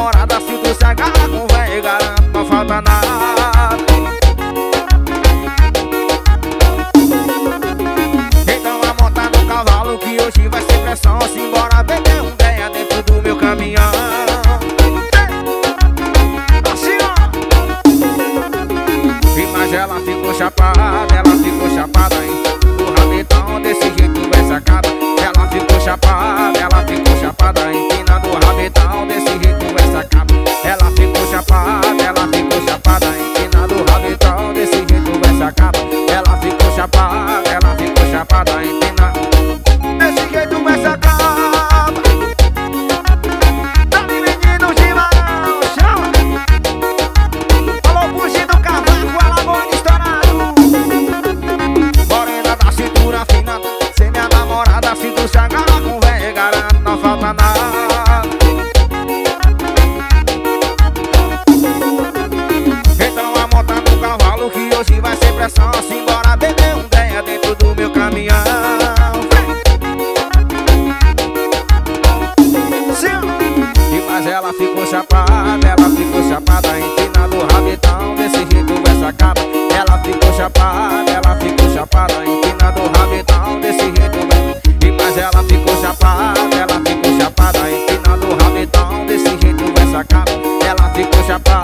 namorada, se tu se agarra com véio, garanto, não falta nada. Então a monta no cavalo que hoje vai ser pressão. Simbora beber um ideia dentro do meu caminhão. Assim ó. Mas ela ficou chapada, hein? O rabetão desse jeito vai sacada. Ela ficou chapada, empinando o rabetão desse jeito vai sacada. Ela ficou chapada, empinando o rabetão desse jeito vai sacada. Ela ficou chapada, empinando desse jeito vai sacada. Tá me menino de marão, chama. Falou fugir do cavaco, Alagoano estourado. Morena da cintura afinada, cê minha namorada, se tu se agarra com véio, garanto, não falta nada. Então a monta no cavalo que hoje vai ser pressão. Simbora beber um ideia dentro do meu caminhão. Mas ela ficou chapada, empinando o rabetão desse jeito vai sacada. Ela ficou chapada, empinando o rabetão desse jeito vai. Mas ela ficou chapada, empinando o rabetão desse jeito vai sacada. Ela ficou chapada.